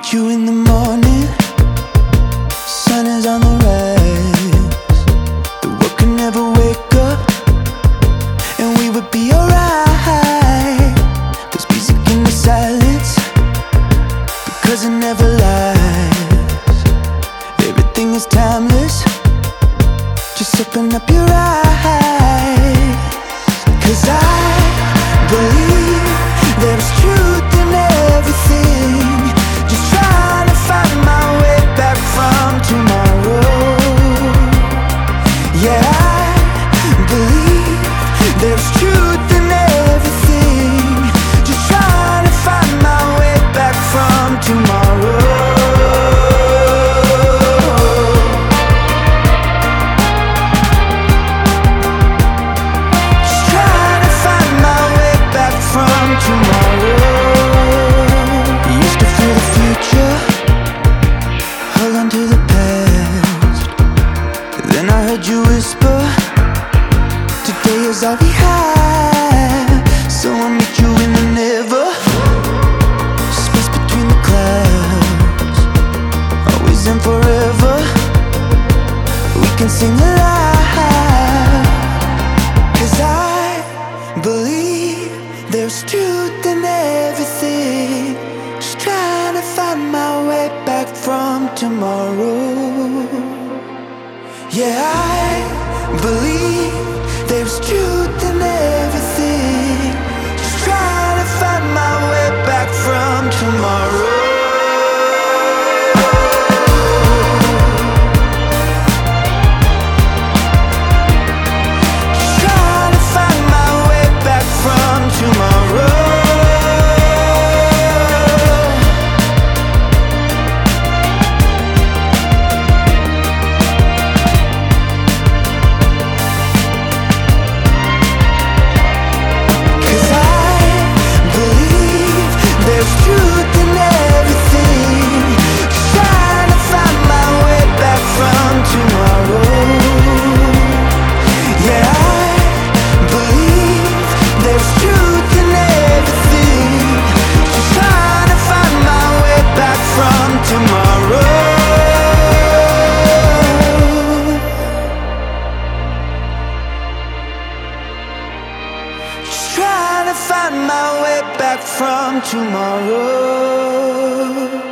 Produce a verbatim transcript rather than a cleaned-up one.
meet you in the morning, sun is on the rise. The world could never wake up, and we would be alright. There's music in the silence, because it never lies. Everything is timeless, just open up your eyes. Cause I believe there's truth in everything. Just trying to find my way back from tomorrow. Yeah, I believe there's truth in everything. Just trying to find my way back from tomorrow. You whisper, today is all we have. So I'll meet you in the never, space between the clouds, always and forever. We can sing aloud. Cause I believe there's truth in everything. Just trying to find my way back from tomorrow. Yeah, I believe there's truth in everything. Just trying to find my way back from tomorrow. Just trying to find my way back from tomorrow. Trying to find my way back from tomorrow.